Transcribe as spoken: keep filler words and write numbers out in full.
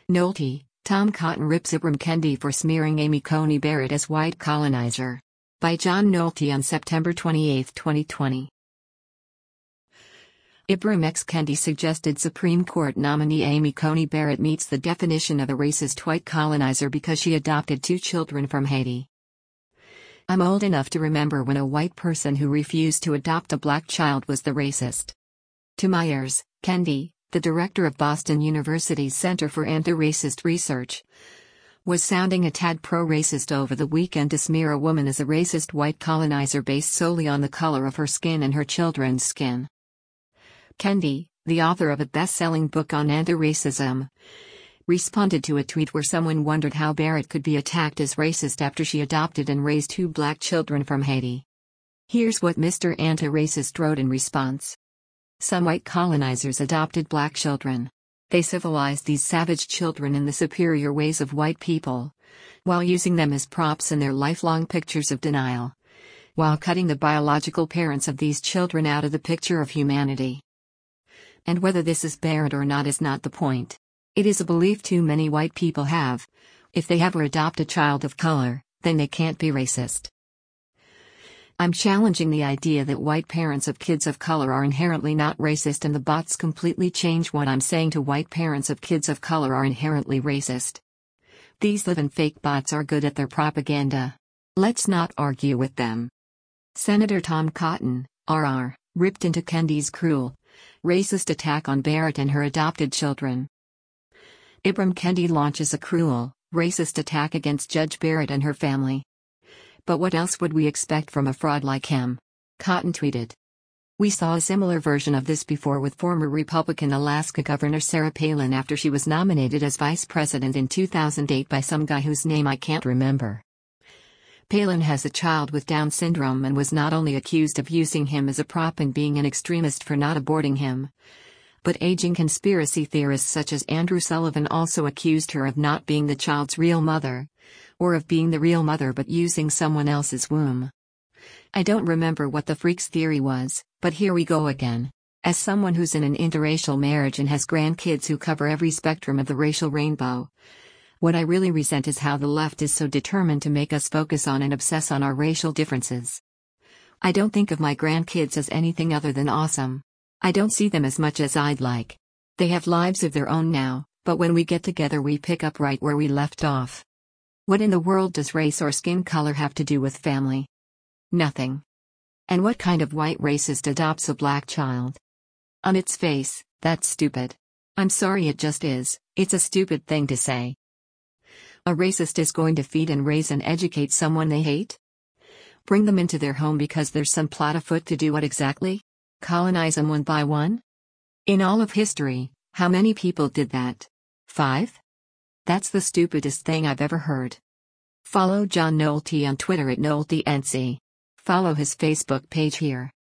Nolte, Tom Cotton rips Ibram Kendi for smearing Amy Coney Barrett as white colonizer. By John Nolte on September twenty-eighth, twenty twenty. Ibram X. Kendi suggested Supreme Court nominee Amy Coney Barrett meets the definition of a racist white colonizer because she adopted two children from Haiti. I'm old enough to remember when a white person who refused to adopt a black child was the racist. To my ears, Kendi, the director of Boston University's Center for Anti-Racist Research, was sounding a tad pro-racist over the weekend to smear a woman as a racist white colonizer based solely on the color of her skin and her children's skin. Kendi, the author of a best-selling book on anti-racism, responded to a tweet where someone wondered how Barrett could be attacked as racist after she adopted and raised two black children from Haiti. Here's what Mister Anti-Racist wrote in response. Some white colonizers adopted black children. They civilized these savage children in the superior ways of white people, while using them as props in their lifelong pictures of denial, while cutting the biological parents of these children out of the picture of humanity. And whether this is Barrett or not is not the point. It is a belief too many white people have. If they have or adopt a child of color, then they can't be racist. I'm challenging the idea that white parents of kids of color are inherently not racist, and the bots completely change what I'm saying to white parents of kids of color are inherently racist. These live-in fake bots are good at their propaganda. Let's not argue with them. Senator Tom Cotton, R R, ripped into Kendi's cruel, racist attack on Barrett and her adopted children. Ibram Kendi launches a cruel, racist attack against Judge Barrett and her family. But what else would we expect from a fraud like him? Cotton tweeted. We saw a similar version of this before with former Republican Alaska Governor Sarah Palin after she was nominated as vice president in two thousand eight by some guy whose name I can't remember. Palin has a child with Down syndrome and was not only accused of using him as a prop and being an extremist for not aborting him, but aging conspiracy theorists such as Andrew Sullivan also accused her of not being the child's real mother, or of being the real mother but using someone else's womb. I don't remember what the freak's theory was, but here we go again. As someone who's in an interracial marriage and has grandkids who cover every spectrum of the racial rainbow, what I really resent is how the left is so determined to make us focus on and obsess on our racial differences. I don't think of my grandkids as anything other than awesome. I don't see them as much as I'd like. They have lives of their own now, but when we get together we pick up right where we left off. What in the world does race or skin color have to do with family? Nothing. And what kind of white racist adopts a black child? On its face, that's stupid. I'm sorry, it just is. It's a stupid thing to say. A racist is going to feed and raise and educate someone they hate? Bring them into their home because there's some plot afoot to do what exactly? Colonize them one by one? In all of history, how many people did that? Five? That's the stupidest thing I've ever heard. Follow John Nolte on Twitter at NolteNC. Follow his Facebook page here.